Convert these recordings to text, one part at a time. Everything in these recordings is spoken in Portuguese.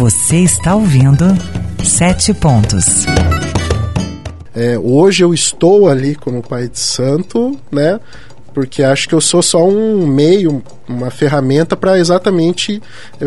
Você está ouvindo 7 Pontos. Hoje eu estou ali como pai de santo, né? Porque acho que eu sou só um meio, uma ferramenta para exatamente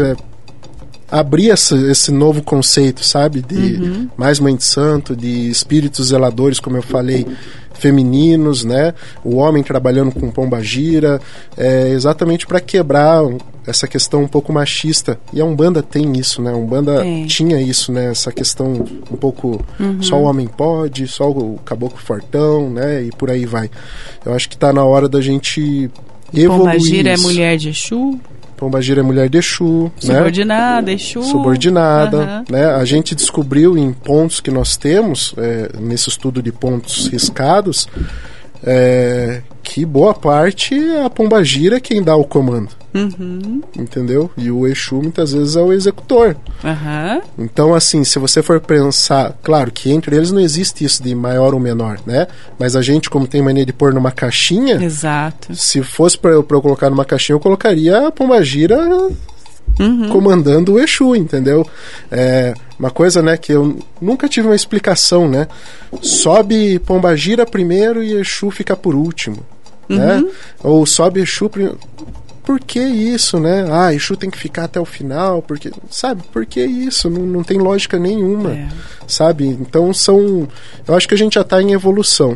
abrir esse novo conceito, sabe? De mais mãe de santo, de espíritos zeladores, como eu falei, femininos, né? O homem trabalhando com pombagira, exatamente para quebrar essa questão um pouco machista. E a Umbanda tem isso, né? A Umbanda tinha isso, né? Essa questão um pouco só o homem pode, só o caboclo fortão, né? E por aí vai. Eu acho que está na hora da gente evoluir. Pombagira isso. É mulher de Exu? Pombagira é mulher de Exu, subordinada, né? Exu. Subordinada, né? A gente descobriu em pontos que nós temos, nesse estudo de pontos riscados, que boa parte é a pombagira quem dá o comando. Entendeu? E o Exu muitas vezes é o executor. Então, assim, se você for pensar, claro que entre eles não existe isso de maior ou menor, né? Mas a gente, como tem mania de pôr numa caixinha, exato. Se fosse pra eu colocar numa caixinha, eu colocaria a pombagira comandando o Exu, entendeu? Uma coisa, né, que eu nunca tive uma explicação, né? Sobe pombagira primeiro e Exu fica por último, né? Ou sobe Exu primeiro. Por que isso, né? Exu tem que ficar até o final, porque, sabe? Por que isso? Não tem lógica nenhuma, sabe? Então eu acho que a gente já está em evolução.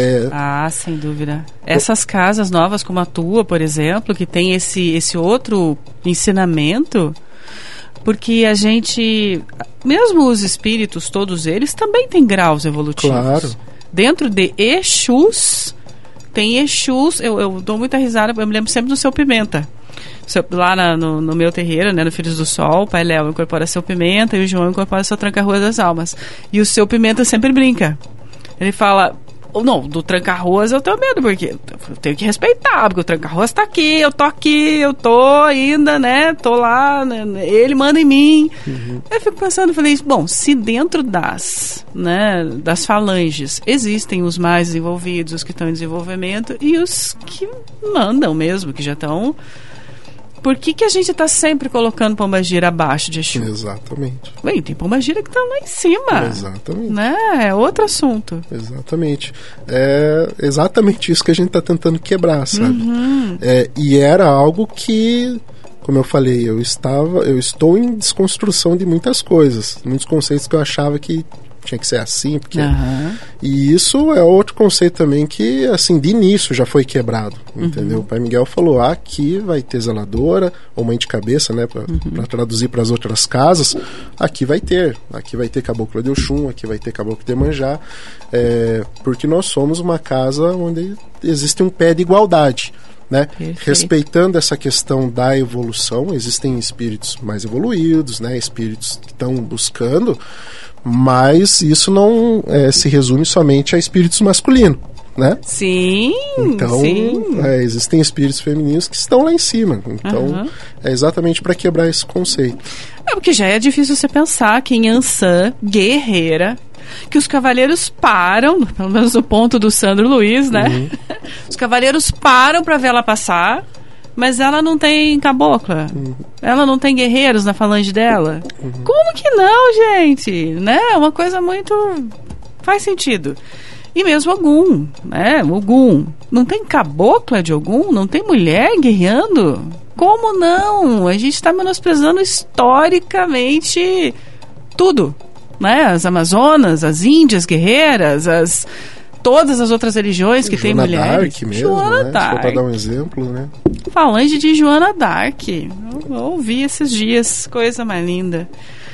Sem dúvida. Essas casas novas como a tua, por exemplo, que tem esse outro ensinamento, porque a gente, mesmo os espíritos, todos eles, também têm graus evolutivos. Claro. Dentro de Exus, tem Exus, eu dou muita risada, eu me lembro sempre do Seu Pimenta. Lá no meu terreiro, né, no Filhos do Sol, o Pai Léo incorpora Seu Pimenta e o João incorpora Seu Tranca-Rua das Almas. E o Seu Pimenta sempre brinca. Ele fala, do Tranca-Ruas eu tenho medo, porque eu tenho que respeitar, porque o Tranca-Ruas tá aqui, eu tô ainda, né, tô lá, né, ele manda em mim. Eu fico pensando, falei, bom, se dentro das falanges existem os mais desenvolvidos, os que estão em desenvolvimento e os que mandam mesmo, que já estão... Por que a gente está sempre colocando pombagira abaixo de Exu? Exatamente. Bem, tem pombagira que está lá em cima. Exatamente. Né? É outro assunto. Exatamente. É exatamente isso que a gente está tentando quebrar, sabe? E era algo que, como eu falei, eu estou em desconstrução de muitas coisas. Muitos conceitos que eu achava que tinha que ser assim, porque... E isso é outro conceito também que, assim, de início já foi quebrado, entendeu? O Pai Miguel falou, aqui vai ter zeladora, ou mãe de cabeça, né, para traduzir para as outras casas, aqui vai ter caboclo de Oxum, aqui vai ter caboclo de Iemanjá, porque nós somos uma casa onde existe um pé de igualdade, né? Respeitando essa questão da evolução. Existem espíritos mais evoluídos, né? Espíritos que estão buscando, mas isso não se resume somente a espíritos masculinos, né? Sim. Então, existem espíritos femininos que estão lá em cima. Então, é exatamente para quebrar esse conceito. Porque já é difícil você pensar que em Ançã, guerreira, que os cavaleiros param, pelo menos no ponto do Sandro Luiz, né? Os cavaleiros param para ver ela passar, mas ela não tem cabocla. Ela não tem guerreiros na falange dela. Como que não, gente? Né? É uma coisa muito... Faz sentido. E mesmo Ogum, né? Ogum. Não tem cabocla de Ogum? Não tem mulher guerreando? Como não? A gente está menosprezando historicamente tudo. Né? As Amazonas, as Índias guerreiras, todas as outras religiões que tem mulheres. Joana d'Arc mesmo, Joana d'Arc. Só para dar um exemplo, né? Falange de Joana d'Arc. Eu ouvi esses dias, coisa mais linda.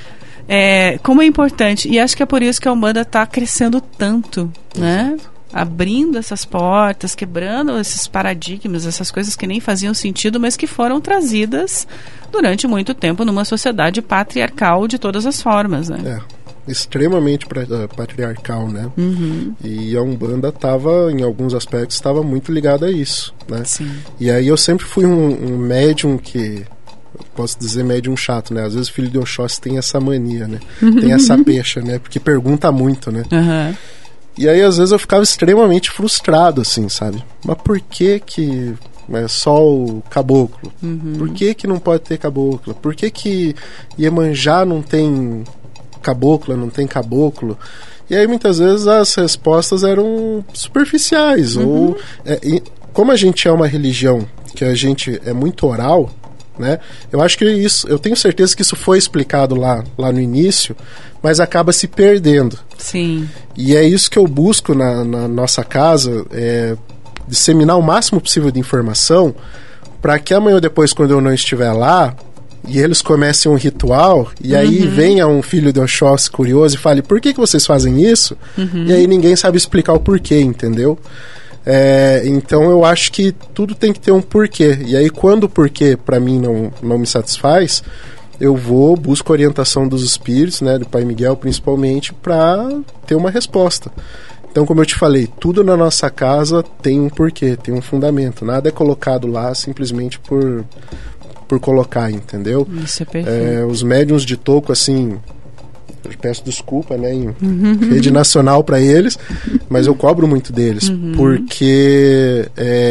Como é importante, e acho que é por isso que a Umbanda está crescendo tanto, né? Abrindo essas portas, quebrando esses paradigmas, essas coisas que nem faziam sentido, mas que foram trazidas durante muito tempo numa sociedade patriarcal de todas as formas, né? Extremamente patriarcal, né? E a Umbanda estava, em alguns aspectos, estava muito ligada a isso, né? Sim. E aí eu sempre fui um médium que... Posso dizer médium chato, né? Às vezes o filho de Oxóssi tem essa mania, né? Tem essa pecha, né? Porque pergunta muito, né? E aí às vezes eu ficava extremamente frustrado, assim, sabe? Mas por que mas só o caboclo? Por que não pode ter caboclo? Por que Iemanjá não tem cabocla, não tem caboclo? E aí muitas vezes as respostas eram superficiais. Ou como a gente é uma religião que a gente é muito oral, né? Eu acho que isso, eu tenho certeza que isso foi explicado lá no início, mas acaba se perdendo. Sim. E é isso que eu busco na nossa casa, disseminar o máximo possível de informação, para que amanhã ou depois, quando eu não estiver lá, e eles comecem um ritual, e aí venha um filho de Oxóssi curioso e fale, por que vocês fazem isso? E aí ninguém sabe explicar o porquê, entendeu? Então eu acho que tudo tem que ter um porquê. E aí quando o porquê para mim não me satisfaz, eu busco a orientação dos espíritos, né, do Pai Miguel principalmente, para ter uma resposta. Então, como eu te falei, tudo na nossa casa tem um porquê, tem um fundamento. Nada é colocado lá simplesmente por colocar, entendeu? Isso é perfeito. Os médiuns de toco, assim, eu peço desculpa, né, em rede nacional para eles, mas eu cobro muito deles, porque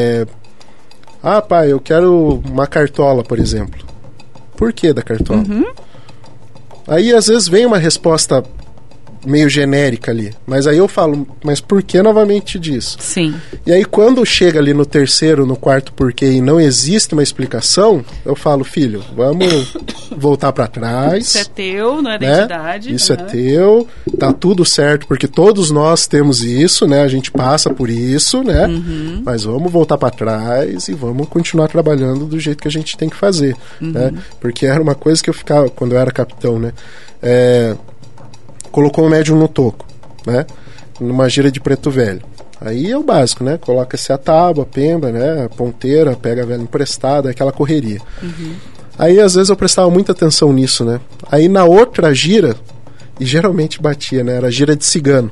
pai, eu quero uma cartola, por exemplo. Por que da cartola? Aí às vezes vem uma resposta meio genérica ali, mas aí eu falo, mas por que novamente disso? Sim. E aí quando chega ali no terceiro, no quarto porquê e não existe uma explicação, eu falo, filho, vamos voltar para trás. Isso é teu, não é identidade. Isso é teu, tá tudo certo, porque todos nós temos isso, né? A gente passa por isso, né? Mas vamos voltar para trás e vamos continuar trabalhando do jeito que a gente tem que fazer, né? Porque era uma coisa que eu ficava, quando eu era capitão, né? Colocou o médium no toco, né? Numa gira de preto velho. Aí é o básico, né? Coloca-se a tábua, a pemba, né? A ponteira, pega a vela emprestada, aquela correria. Aí às vezes eu prestava muita atenção nisso, né? Aí na outra gira, e geralmente batia, né? Era gira de cigano.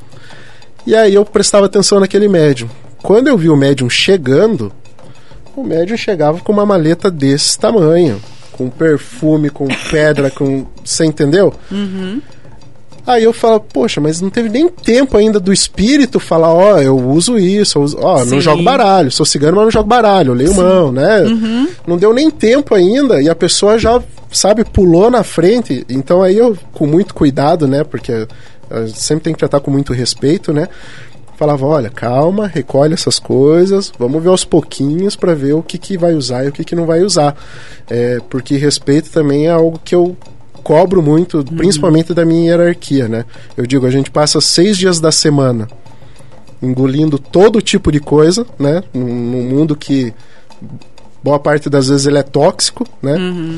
E aí eu prestava atenção naquele médium. Quando eu vi o médium chegando, o médium chegava com uma maleta desse tamanho, com perfume, com pedra, com... Você entendeu? Aí eu falo, poxa, mas não teve nem tempo ainda do espírito falar, eu uso isso, não jogo baralho, sou cigano, mas não jogo baralho, eu leio mão, né? Não deu nem tempo ainda e a pessoa já, sabe, pulou na frente. Então aí eu, com muito cuidado, né, porque sempre tem que tratar com muito respeito, né, falava, olha, calma, recolhe essas coisas, vamos ver aos pouquinhos para ver o que vai usar e o que não vai usar. Porque respeito também é algo que eu cobro muito, principalmente da minha hierarquia, né? Eu digo, a gente passa 6 dias da semana engolindo todo tipo de coisa, né? Num mundo que boa parte das vezes ele é tóxico, né?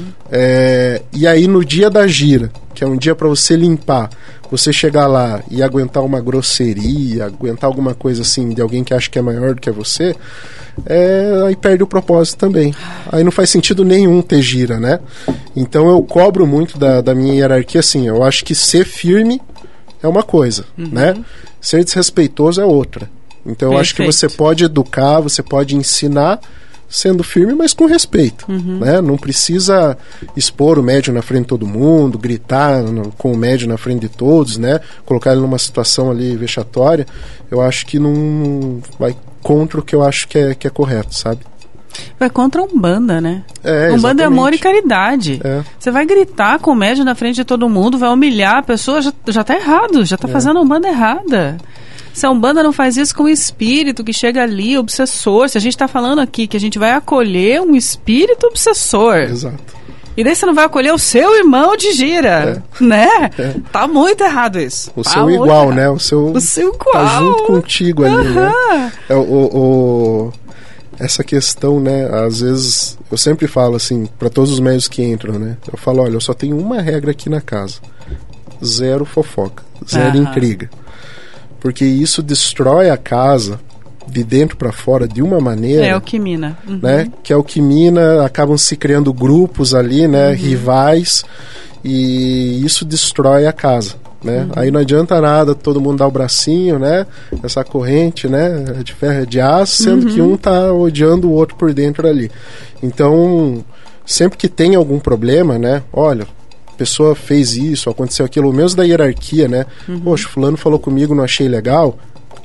E aí no dia da gira, que é um dia para você limpar, você chegar lá e aguentar uma grosseria, aguentar alguma coisa assim de alguém que acha que é maior do que você, aí perde o propósito também. Aí não faz sentido nenhum ter gira, né? Então eu cobro muito da minha hierarquia, assim, eu acho que ser firme é uma coisa, né? Ser desrespeitoso é outra. Então eu acho que você pode educar, você pode ensinar sendo firme, mas com respeito, né? Não precisa expor o médium na frente de todo mundo, gritar com o médium na frente de todos, né? Colocar ele numa situação ali vexatória. Eu acho que não vai contra o que eu acho que é correto, sabe? Vai contra a Umbanda, né? Exatamente. Umbanda é amor e caridade. Você vai gritar com o médium na frente de todo mundo, vai humilhar a pessoa, já tá errado, já tá fazendo a Umbanda errada. Se a Umbanda não faz isso com o espírito que chega ali, obsessor, se a gente está falando aqui que a gente vai acolher um espírito obsessor. Exato. E daí você não vai acolher o seu irmão de gira, né? Tá muito errado isso. O seu igual, né? O seu igual. Tá junto contigo ali, né? Essa questão, né? Às vezes, eu sempre falo assim, para todos os médios que entram, né? Eu falo, olha, eu só tenho uma regra aqui na casa. 0 fofoca, 0 intriga. Porque isso destrói a casa de dentro para fora de uma maneira... É o que mina. Né? Que é o que mina, acabam se criando grupos ali, né? Rivais, e isso destrói a casa, né? Aí não adianta nada todo mundo dar o bracinho, né? Essa corrente, né? De ferro é de aço, sendo que um tá odiando o outro por dentro ali. Então, sempre que tem algum problema, né? Olha... a pessoa fez isso, aconteceu aquilo, mesmo da hierarquia, né? Poxa, fulano falou comigo, não achei legal.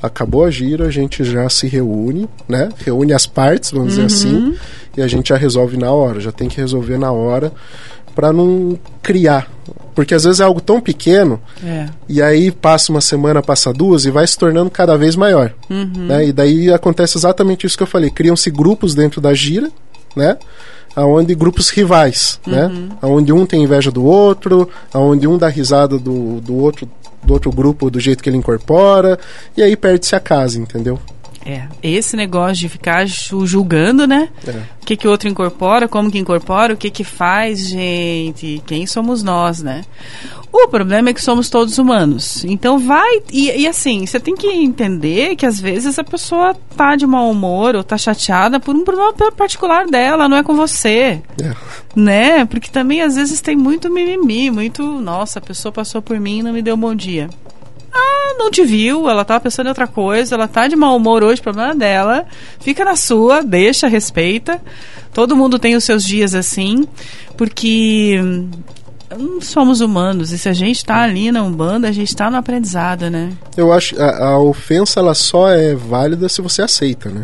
acabou a gira, a gente já se reúne, né? Reúne as partes, vamos dizer assim, e a gente já resolve na hora, já tem que resolver na hora para não criar. Porque às vezes é algo tão pequeno, e aí passa uma semana, passa duas, e vai se tornando cada vez maior. Né? E daí acontece exatamente isso que eu falei, criam-se grupos dentro da gira, né? Onde grupos rivais, né? Onde um tem inveja do outro, onde um dá risada do outro grupo do jeito que ele incorpora, e aí perde-se a casa, entendeu? Esse negócio de ficar julgando, né? O que o outro incorpora, como que incorpora, o que faz, gente, quem somos nós, né? O problema é que somos todos humanos. Então vai... E assim, você tem que entender que às vezes a pessoa tá de mau humor ou tá chateada por um problema particular dela, não é com você. Né? Porque também às vezes tem muito mimimi, muito... Nossa, a pessoa passou por mim e não me deu um bom dia. Não te viu, ela tá pensando em outra coisa, ela tá de mau humor hoje, problema dela, fica na sua, deixa, respeita. Todo mundo tem os seus dias assim, porque somos humanos, e se a gente tá ali na Umbanda, a gente tá no aprendizado, né? Eu acho que a ofensa, ela só é válida se você aceita, né?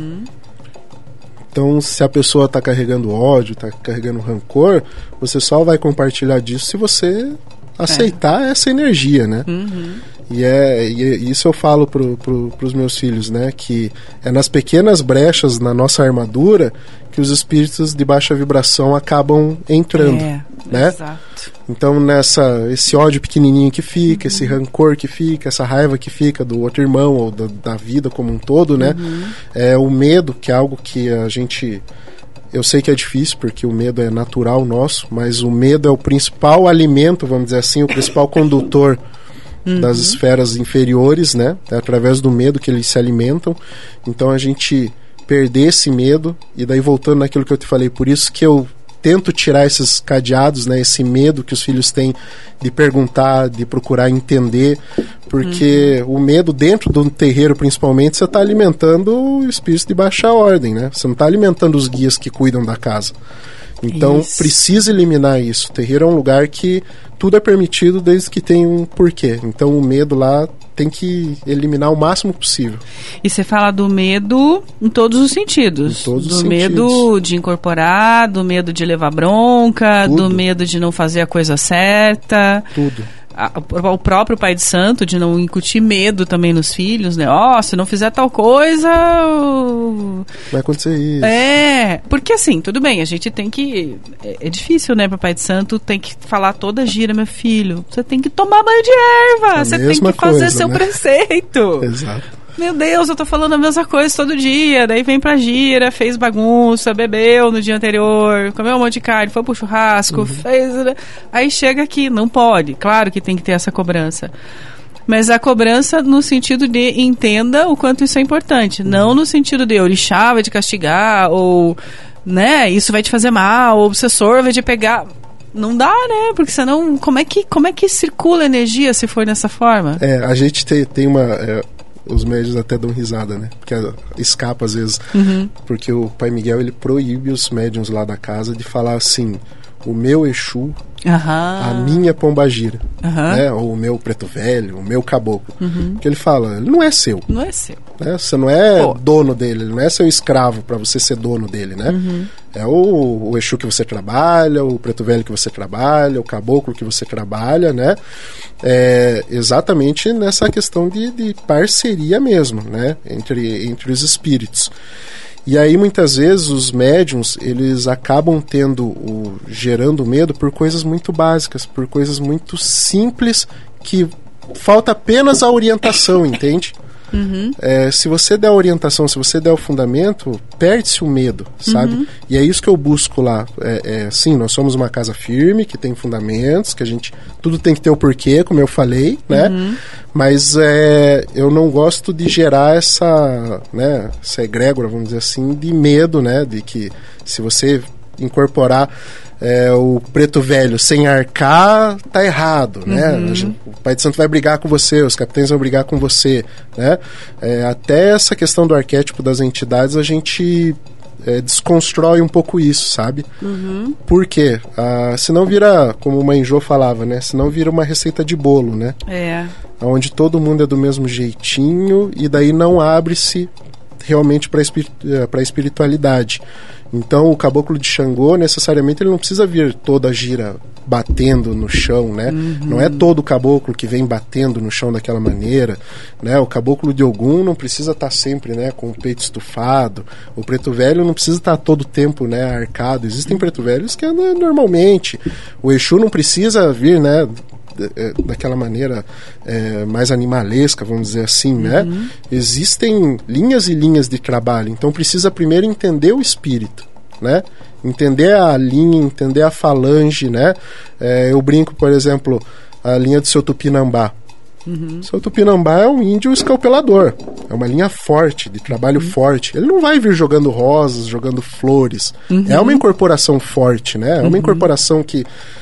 Então, se a pessoa tá carregando ódio, tá carregando rancor, você só vai compartilhar disso se você aceitar essa energia, né? E isso eu falo pros meus filhos, né? Que é nas pequenas brechas na nossa armadura que os espíritos de baixa vibração acabam entrando, né? Exato. Então, esse ódio pequenininho que fica, esse rancor que fica, essa raiva que fica do outro irmão ou da vida como um todo, né? É o medo, que é algo que a gente... Eu sei que é difícil, porque o medo é natural nosso, mas o medo é o principal alimento, vamos dizer assim, o principal condutor das esferas inferiores, né? É através do medo que eles se alimentam. Então a gente perder esse medo, e daí voltando naquilo que eu te falei, por isso que eu tento tirar esses cadeados, né? Esse medo que os filhos têm de perguntar, de procurar entender, porque o medo dentro do terreiro, principalmente, você está alimentando o espírito de baixa ordem, né? Você não está alimentando os guias que cuidam da casa. Então, precisa eliminar isso. O terreiro é um lugar que tudo é permitido desde que tem um porquê. Então, o medo lá tem que eliminar o máximo possível. E você fala do medo em todos os sentidos. Em todos os sentidos. Do medo de incorporar, do medo de levar bronca, do medo de não fazer a coisa certa. Tudo. O próprio pai de santo, de não incutir medo também nos filhos, né? Se não fizer tal coisa... vai acontecer isso. Porque assim, tudo bem, a gente tem que... É difícil, né, para pai de santo, tem que falar toda gira, meu filho. Você tem que tomar banho de erva, você tem que fazer seu preceito. Exato. Meu Deus, eu tô falando a mesma coisa todo dia. Daí vem pra gira, fez bagunça, bebeu no dia anterior, comeu um monte de carne, foi pro churrasco, fez... Aí chega aqui, não pode. Claro que tem que ter essa cobrança. Mas a cobrança no sentido de entenda o quanto isso é importante. Não no sentido de orixá vai te castigar, ou, né, isso vai te fazer mal, ou o obsessor vai te pegar... Não dá, né? Porque senão, como é que circula a energia se for dessa forma? A gente tem uma... os médios até dão risada, né? Porque escapa às vezes. Porque o Pai Miguel, ele proíbe os médiuns lá da casa de falar assim: o meu Exu, a minha pombagira, né? Ou o meu preto velho, o meu caboclo. Porque ele fala, ele não é seu. Não é seu. Né? Você não é dono dele, ele não é seu escravo para você ser dono dele, né? É o Exu que você trabalha, o preto velho que você trabalha, o caboclo que você trabalha, né? Exatamente nessa questão de parceria mesmo, né? Entre os espíritos. E aí muitas vezes os médiuns, eles acabam gerando medo por coisas muito básicas, por coisas muito simples, que falta apenas a orientação, entende? Se você der a orientação, se você der o fundamento, perde-se o medo, sabe? E é isso que eu busco lá. Sim, nós somos uma casa firme, que tem fundamentos, que tudo tem que ter o porquê, como eu falei, né? Mas eu não gosto de gerar essa egrégora, vamos dizer assim, de medo, né? De que se você incorporar o preto velho sem arcar, tá errado, né? O Pai de Santo vai brigar com você, os capitães vão brigar com você, né? Até essa questão do arquétipo das entidades, a gente desconstrói um pouco isso, sabe? Por quê? Senão vira, como o Mãe Jô falava, né? Senão vira uma receita de bolo, né? Onde todo mundo é do mesmo jeitinho e daí não abre-se realmente para a espiritualidade. Então o caboclo de Xangô, necessariamente, ele não precisa vir toda a gira batendo no chão, né? Não é todo caboclo que vem batendo no chão daquela maneira, né? O caboclo de Ogum não precisa estar sempre, né, com o peito estufado. O preto velho não precisa estar todo o tempo, né, arcado. Existem preto velhos que andam normalmente. O Exu não precisa vir, né, daquela maneira mais animalesca, vamos dizer assim, né? Existem linhas e linhas de trabalho, então precisa primeiro entender o espírito, né? Entender a linha, entender a falange, né? Eu brinco, por exemplo, a linha do seu Tupinambá. Seu Tupinambá é um índio escalpelador, é uma linha forte, de trabalho forte. Ele não vai vir jogando rosas, jogando flores. É uma incorporação forte, né? É uma incorporação que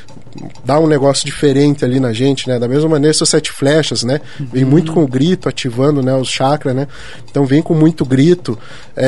dá um negócio diferente ali na gente, né? Da mesma maneira, seus 7 flechas, né? Vem muito com o grito, ativando, né, os chakras, né? Então vem com muito grito.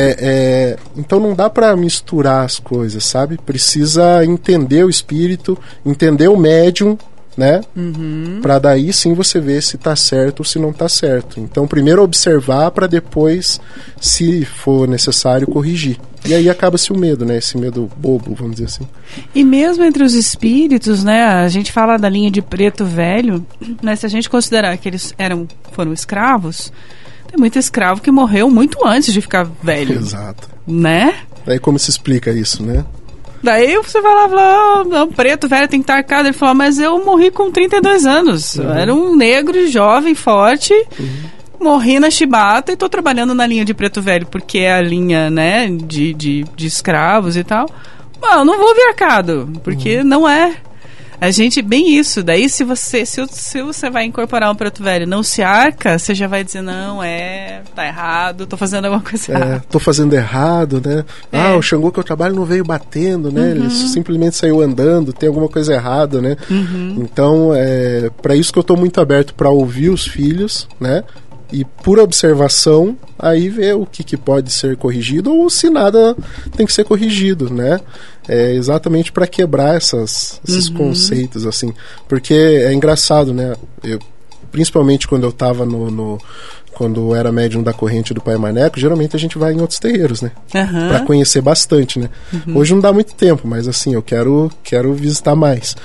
Então não dá pra misturar as coisas, sabe? Precisa entender o espírito, entender o médium, né? Pra daí sim você ver se tá certo ou se não tá certo. Então primeiro observar para depois, se for necessário, corrigir. E aí acaba-se o medo, né? Esse medo bobo, vamos dizer assim. E mesmo entre os espíritos, né? A gente fala da linha de preto velho, né? Se a gente considerar que eles foram escravos, tem muito escravo que morreu muito antes de ficar velho. Exato. Né? Daí como se explica isso, né? Daí você vai lá e fala, o preto velho tem que estar arcado. Ele fala, mas eu morri com 32 anos. Eu era um negro, jovem, forte. Morri na chibata e tô trabalhando na linha de preto velho, porque é a linha, né, de escravos e tal. Bom, eu não vou vir arcado, porque não é. A gente, bem isso. Daí se você vai incorporar um preto velho, não se arca, você já vai dizer, não, tá errado, tô fazendo alguma coisa errada. Tô fazendo errado, né? O Xangô que eu trabalho não veio batendo, né? Ele simplesmente saiu andando, tem alguma coisa errada, né? Então, para isso que eu tô muito aberto para ouvir os filhos, né? E por observação, aí ver o que pode ser corrigido ou se nada tem que ser corrigido, né? Exatamente para quebrar esses conceitos, assim. Porque é engraçado, né? Principalmente quando eu estava quando eu era médium da corrente do Pai Maneco, geralmente a gente vai em outros terreiros, né? Para conhecer bastante, né? Hoje não dá muito tempo, mas assim, eu quero visitar mais.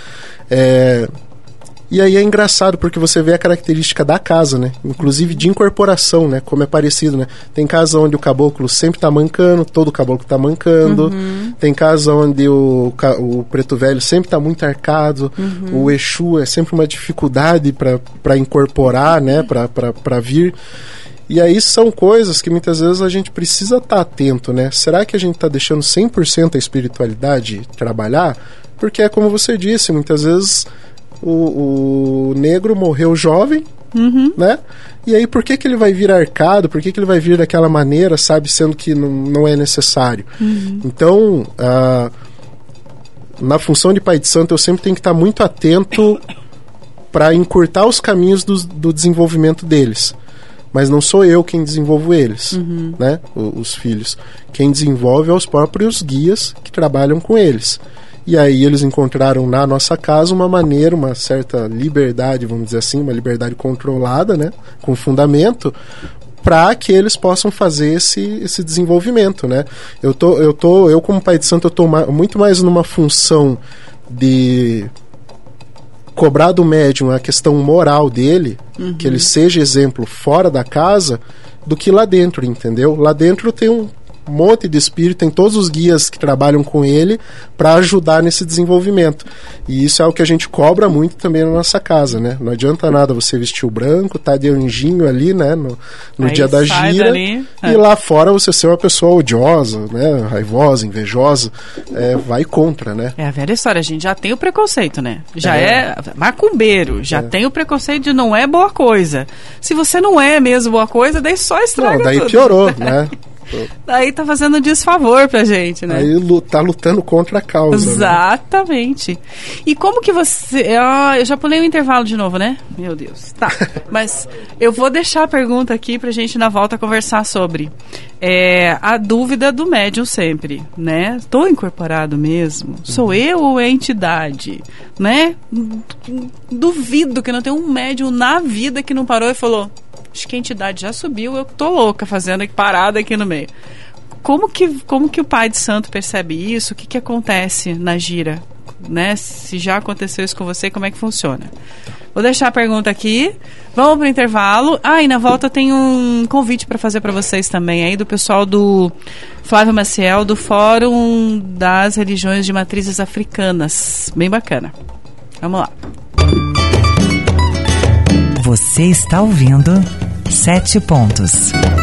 E aí é engraçado porque você vê a característica da casa, né? Inclusive de incorporação, né? Como é parecido, né? Tem casa onde o caboclo sempre tá mancando, todo caboclo tá mancando. Tem casa onde o preto velho sempre tá muito arcado. O Exu é sempre uma dificuldade para incorporar, né? Para vir. E aí são coisas que muitas vezes a gente precisa estar atento, né? Será que a gente tá deixando 100% a espiritualidade trabalhar? Porque é como você disse, muitas vezes o negro morreu jovem, né? E aí por que ele vai vir arcado? Por que ele vai vir daquela maneira, sabe? Sendo que não é necessário. Então, na função de pai de santo, eu sempre tenho que estar muito atento para encurtar os caminhos do desenvolvimento deles. Mas não sou eu quem desenvolvo eles, né? Os filhos. Quem desenvolve é os próprios guias que trabalham com eles. E aí eles encontraram na nossa casa uma maneira, uma certa liberdade, vamos dizer assim, uma liberdade controlada, né, com fundamento, para que eles possam fazer esse desenvolvimento, né? Eu como pai de santo, eu tô muito mais numa função de cobrar do médium a questão moral dele, que ele seja exemplo fora da casa, do que lá dentro, entendeu? Lá dentro tem um monte de espírito, tem todos os guias que trabalham com ele para ajudar nesse desenvolvimento. E isso é o que a gente cobra muito também na nossa casa, né? Não adianta nada você vestir o branco, tá de anjinho ali, né? No dia da gira. Dali, e lá fora você ser uma pessoa odiosa, né? Raivosa, invejosa, vai contra, né? É a velha história, a gente já tem o preconceito, né? Já é macumbeiro, já tem o preconceito de não é boa coisa. Se você não é mesmo boa coisa, daí só estraga daí tudo. Piorou, né? Daí tá fazendo desfavor pra gente, né? Aí tá lutando contra a causa. Exatamente. Né? E como que você... eu já pulei o intervalo de novo, né? Meu Deus. Tá. Mas eu vou deixar a pergunta aqui pra gente na volta conversar sobre a dúvida do médium sempre, né? Tô incorporado mesmo? Sou eu ou é a entidade? Né? Duvido que não tem um médium na vida que não parou e falou: acho que a entidade já subiu, eu tô louca fazendo parada aqui no meio. Como que o pai de santo percebe isso? O que acontece na gira? Né? Se já aconteceu isso com você, como é que funciona? Vou deixar a pergunta aqui. Vamos pro intervalo. E na volta tem um convite para fazer para vocês também aí do pessoal do Flávio Maciel, do Fórum das Religiões de Matrizes Africanas. Bem bacana. Vamos lá. Você está ouvindo 7 Pontos.